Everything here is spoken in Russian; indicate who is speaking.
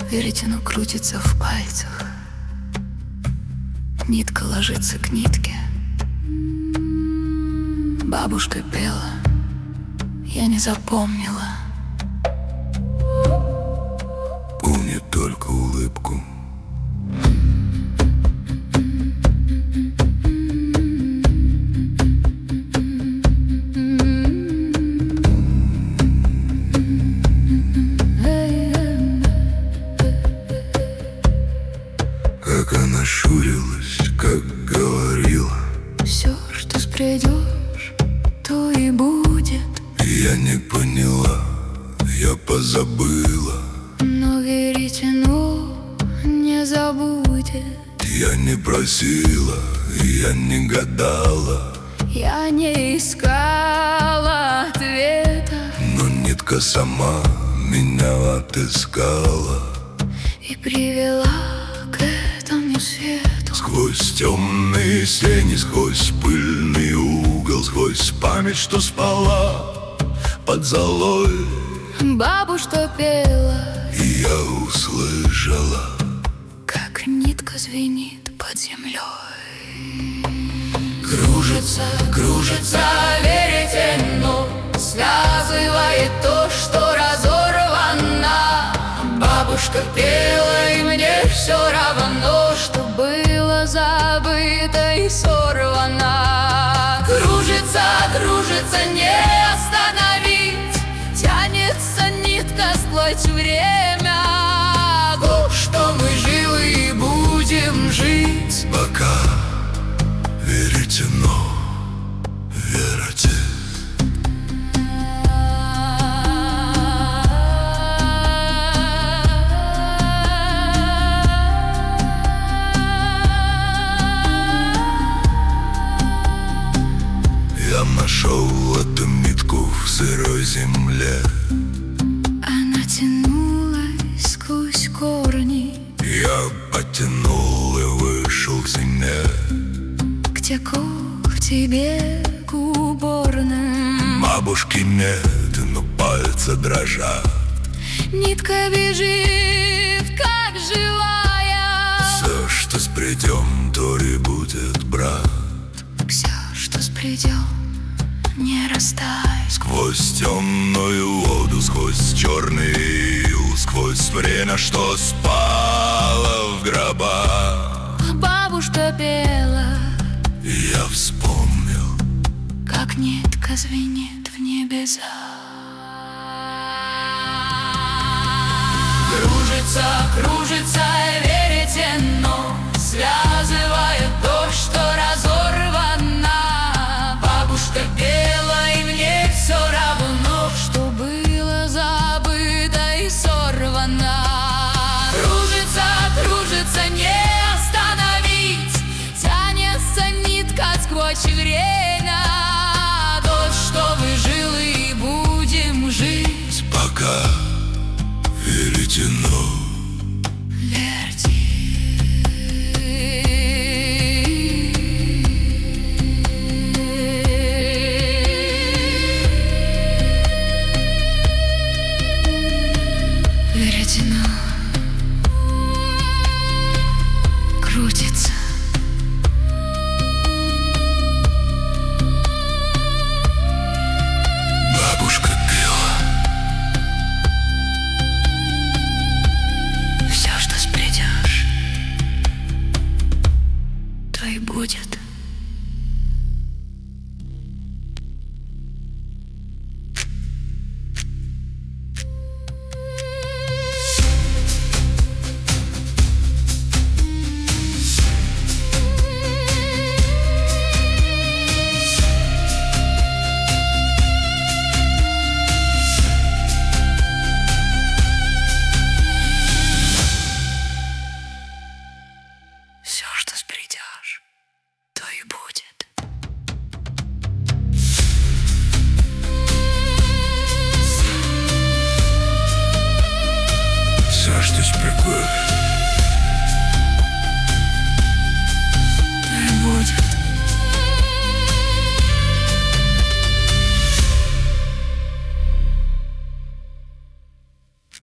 Speaker 1: Веретено крутится в пальцах, нитка ложится к нитке. Бабушка пела, я не запомнила.
Speaker 2: Помню только улыбку. Как она щурилась, как говорила:
Speaker 1: все, что спрядешь, то и будет.
Speaker 2: я не поняла, я позабыла.
Speaker 1: Но веретено не забудет.
Speaker 2: Я не просила, я не гадала,
Speaker 1: Я не искала ответа,
Speaker 2: но нитка сама меня отыскала.
Speaker 1: и привела к этому свету.
Speaker 2: Сквозь темные сени, сквозь пыльный угол, сквозь память, что спала под золой,
Speaker 1: Бабушка пела,
Speaker 2: и я услышала:
Speaker 1: как нитка звенит под землей. Кружится, кружится веретено, связывает то, что разорвано. Бабушка пела, и мне все равно, что было забыто и сорвано. Кружится, кружится, не остановить, тянется нитка сквозь время. То, что мы живы и будем жить,
Speaker 2: пока веретено вертит. Я нашел эту нитку в сырой земле.
Speaker 1: она тянулась сквозь корни,
Speaker 2: Я потянул и вышел к зиме,
Speaker 1: где когти бег уборным.
Speaker 2: бабушки нет, но пальцы дрожат.
Speaker 1: Нитка бежит, как живая.
Speaker 2: Все, что спрядем, то и будет, брат.
Speaker 1: Все, что спрядем, не растай.
Speaker 2: Сквозь темную воду, сквозь черный ил, сквозь время, что спало в гроба.
Speaker 1: Бабушка пела,
Speaker 2: И я вспомнил,
Speaker 1: как нитка звенит в небеса. Кружится, кружится веретено, связывает то, что разорвано. Бабушка пела, и мне все равно, что было забыто и сорвано. Кружится, кружится, не остановить, тянется нитка сквозь время. То, что мы жили и будем жить,
Speaker 2: пока веретено
Speaker 1: веретено крутится.
Speaker 2: бабушка пела.
Speaker 1: Все, что спрядешь, то и будет. Все, что спрядешь, то и будет.
Speaker 2: Все, что спрягешь,